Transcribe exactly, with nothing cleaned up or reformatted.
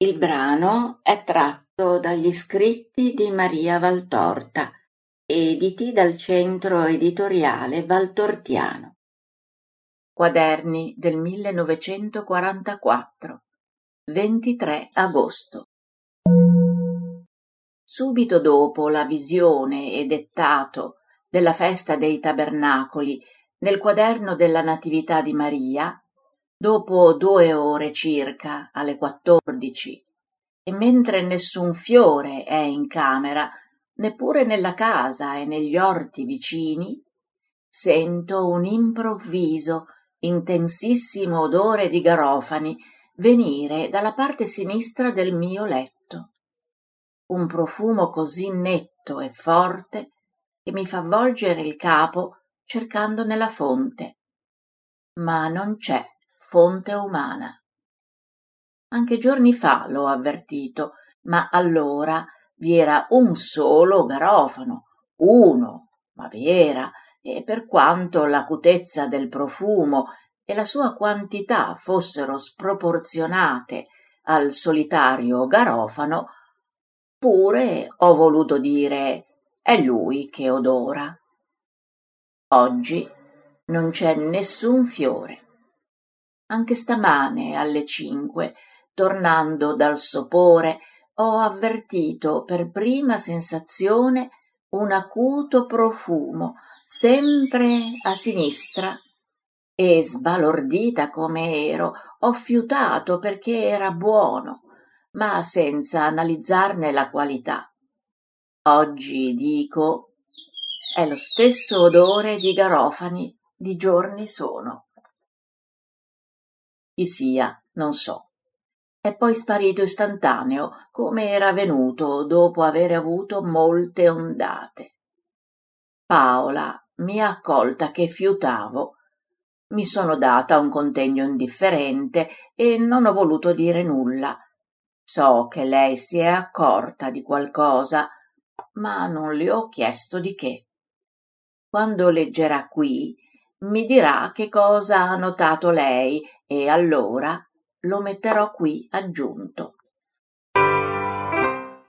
Il brano è tratto dagli scritti di Maria Valtorta, editi dal Centro Editoriale Valtortiano. Quaderni del millenovecentoquarantaquattro, ventitré agosto. Subito dopo la visione e dettato della festa dei Tabernacoli nel quaderno della Natività di Maria, dopo due ore circa, alle quattordici, e mentre nessun fiore è in camera, neppure nella casa e negli orti vicini, sento un improvviso, intensissimo odore di garofani venire dalla parte sinistra del mio letto. Un profumo così netto e forte che mi fa volgere il capo cercandone la fonte. Ma non c'è fonte umana. Anche giorni fa l'ho avvertito, ma allora vi era un solo garofano, uno, ma vi era, e per quanto l'acutezza del profumo e la sua quantità fossero sproporzionate al solitario garofano, pure ho voluto dire è lui che odora. Oggi non c'è nessun fiore. Anche stamane alle cinque, tornando dal sopore, ho avvertito per prima sensazione un acuto profumo, sempre a sinistra, e sbalordita come ero, ho fiutato perché era buono, ma senza analizzarne la qualità. Oggi dico, è lo stesso odore di garofani di giorni sono. Chi sia, non so. È poi sparito istantaneo, come era venuto dopo aver avuto molte ondate. Paola mi ha accolta che fiutavo. Mi sono data un contegno indifferente e non ho voluto dire nulla. So che lei si è accorta di qualcosa, ma non le ho chiesto di che. Quando leggerà qui, mi dirà che cosa ha notato lei e allora lo metterò qui aggiunto.